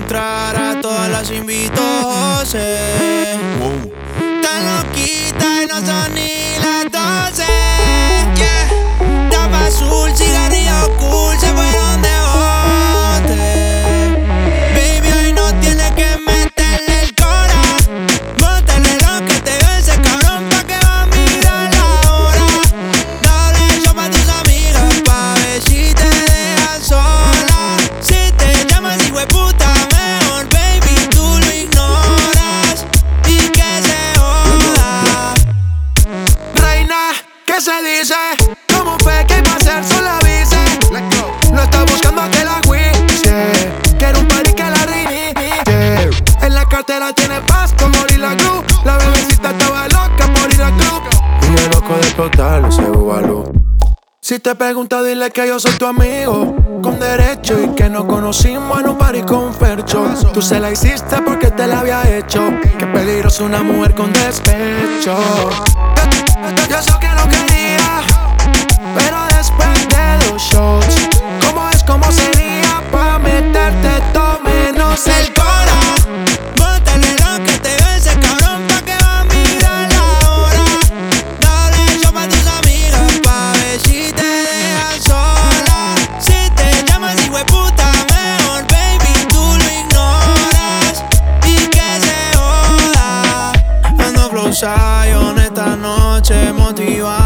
entrar, a todas las invito, José. Wow. Tan loquita y no son ni las 12. Yeah. Tapa azul, cigarrillo cool, se fueron de bote. Baby, hoy no tienes que meterle el cora. Móntale lo que te dio ese cabrón pa' que va a mirar la hora. Dale yo pa' tus amigas pa' ver si te dejan sola. Si te llamas hijueputa, mejor baby tú lo ignoras y que se joda. Reina, ¿qué se dice? ¿Cómo fue que iba a ser? Solo avise. No está buscando que la juicie. Quiero un party que la reinicie. En la cartera tiene paz como Lila Glue. La bebecita estaba loca por ir al club y yo loco de explotarle ese bubalú. Si te pregunta, dile que yo soy tu amigo con derecho y que nos conocimos en un party con Fercho. Tú se la hiciste porque te la había hecho. Qué peligroso una mujer con despecho. Yo sé que no quería, pero después de los shows, ¿cómo sería pa' meterte todo menos el Cora, bótale lo que te dio ese cabrón pa' que va a mirar la hora. Dale yo pa' tus amigas pa' ver si te dejan sola. Si te llamas hijueputa, mejor baby tú lo ignoras y que se joda. Ando flow Zion esta noche motivado.